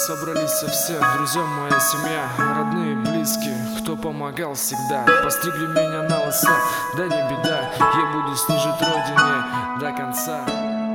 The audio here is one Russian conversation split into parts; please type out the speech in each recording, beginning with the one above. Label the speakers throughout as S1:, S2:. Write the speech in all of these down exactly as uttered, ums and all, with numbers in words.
S1: Здесь собрались все, друзья, моя семья, родные, близкие, кто помогал всегда. Постригли меня на лысо, да не беда, я буду служить родине до конца.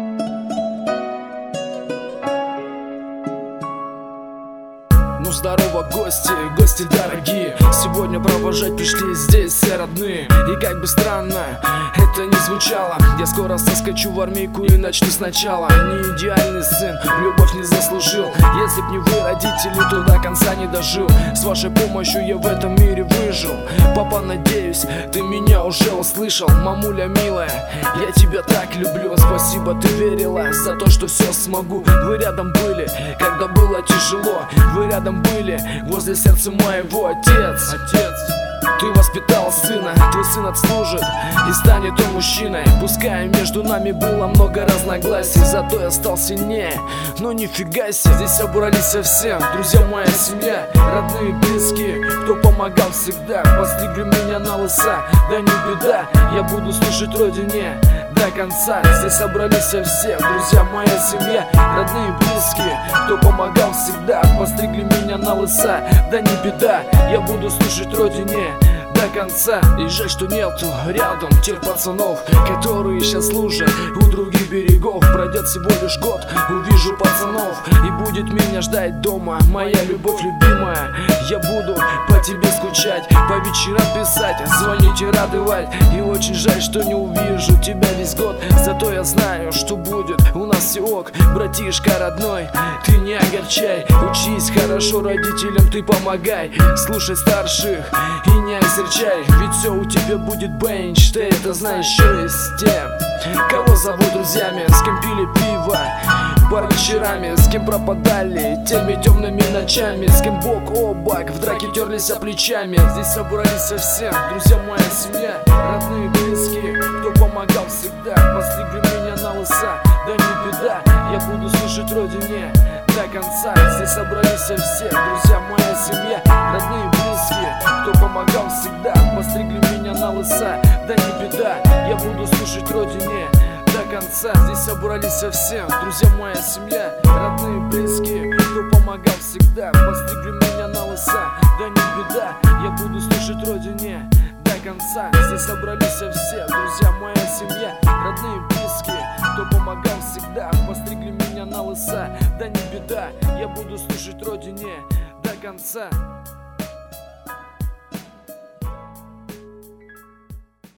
S1: Ну здорово, гости, гости дорогие. Сегодня провожать пришли здесь все родные. И как бы странно это ни звучало, я скоро соскочу в армейку и начну сначала. Не идеальный сын, любовь не заслужил. Если б не вы, родители, то до конца не дожил. С вашей помощью я в этом мире выжил. Папа, надеюсь, ты меня уже услышал. Мамуля милая, я тебя так люблю. Спасибо, ты верила за то, что все смогу. Вы рядом были, когда было тяжело. Вы рядом были, возле сердца моего. Отец, отец, ты воспитал сына, твой сын отслужит и станет он мужчиной. Пускай между нами было много разногласий, зато я стал сильнее, но нифига себе. Здесь собрались все, друзья, моя семья, родные, близкие, кто помогал всегда. Постригли меня на лысо, да не беда, я буду служить родине до конца. Здесь собрались все, друзья, моя семья, родные, близкие, кто помогал всегда. Постригли меня на лысо, да не беда, я буду служить родине до конца. И жаль, что нету рядом тех пацанов, которые сейчас служат у других берегов. Пройдет всего лишь год, увижу пацанов, и будет меня ждать дома моя любовь любимая. Я буду по тебе скучать, по вечерам писать, звонить и радовать. И очень жаль, что не увижу тебя весь год, зато я знаю, что будет у нас все ок. Братишка родной, ты не огорчай, учись хорошо, родителям ты помогай, слушай старших и не озерчай, ведь все у тебя будет бенч. Ты это знаешь, еще есть те, кого зовут друзьями, с кем пили пиво бар вечерами, с кем пропадали теми темными ночами, с кем бок о бок в драке терлись плечами. Здесь собрались все, друзья, моя семья, родные, близкие, кто помогал всегда. Постригли меня на лысо, да не беда, я буду служить родине до конца. Здесь собрались все, друзья, моя семья, родные, близкие, кто помогал всегда. Постригли меня на лысо, да не беда, я буду служить родине до конца. Здесь собрались все, друзья, моя семья, родные, близкие, кто помогал всегда. Постригли меня на лысо, да не беда, я буду служить родине до конца. Здесь собрались все, друзья, моя семья, родные, близкие, кто помогал всегда. Постригли меня на лысо, да не беда, я буду служить родине до конца.